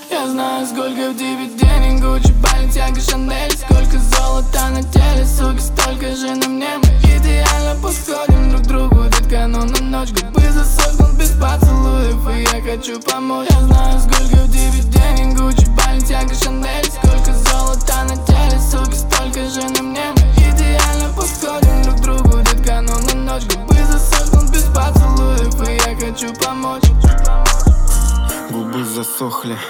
Я знаю, сколько в тебе денег, Гуччи, Balenciaga, Шанель. Сколько золота на теле, суки, столько же на мне. Мы идеально подходим друг другу, детка, но на ночь губы засохнут без поцелуев, и я хочу помочь. Я знаю, сколько в тебе денег, Гуччи, Balenciaga, Шанель. Сколько золота на теле, суки, столько же на мне. Мы идеально подходим друг другу, детка, но на ночь губы засохнут без поцелуев, и я хочу помочь. Губы засохли,